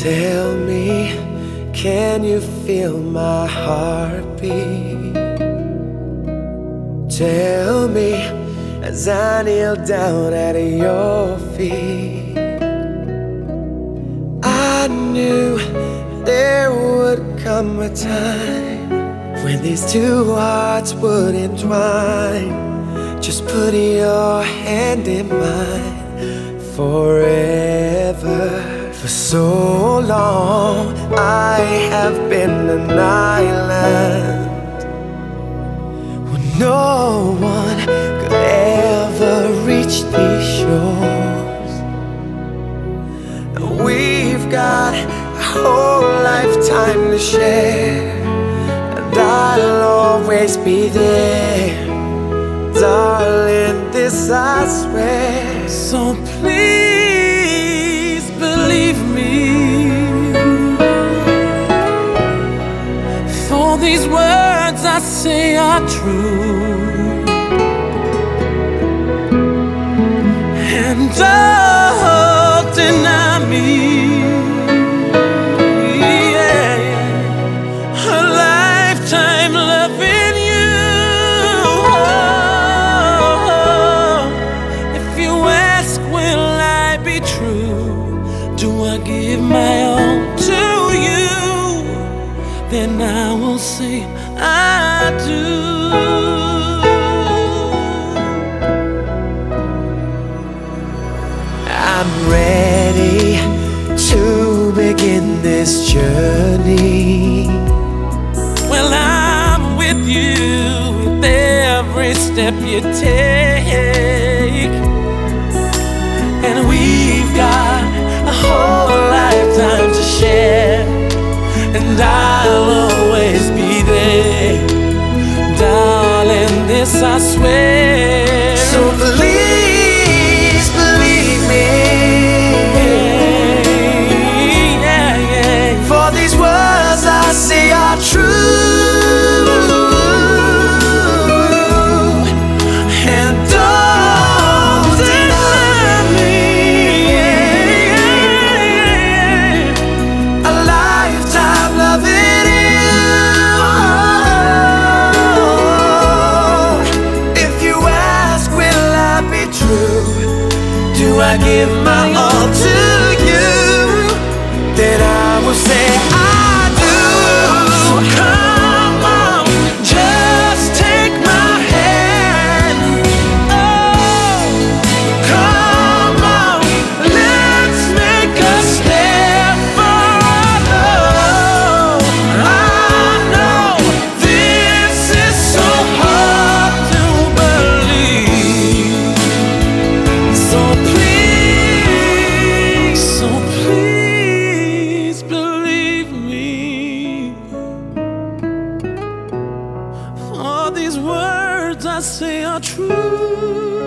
Tell me, can you feel my heartbeat? Tell me as I kneel down at your feet. I knew there would come a time when these two hearts would entwine. Just put your hand in mine forever. For so long I have been an island where no one could ever reach these shores. And we've got a whole lifetime to share, and I'll always be there, darling, this I swear. So please believe me, for these words I say are true, and don't deny me. A lifetime loving you. If you ask, will I be true? Do I give my all to you? Then I will say I do. I'm ready to begin this journey. Well, I'm with you with every step you take, and we've got a whole lifetime to share, and I'll always be there, darling, this I swear. So please believe me, for these words I say are true, and don't deny me. A lifetime loving you. If you ask, will I be true? Do I give my all to you? Then I will say I do. So come on, just take my hand. Oh, come on, let's make a step forward. I know this is so hard to believe. So please believe me. All these words I say are true.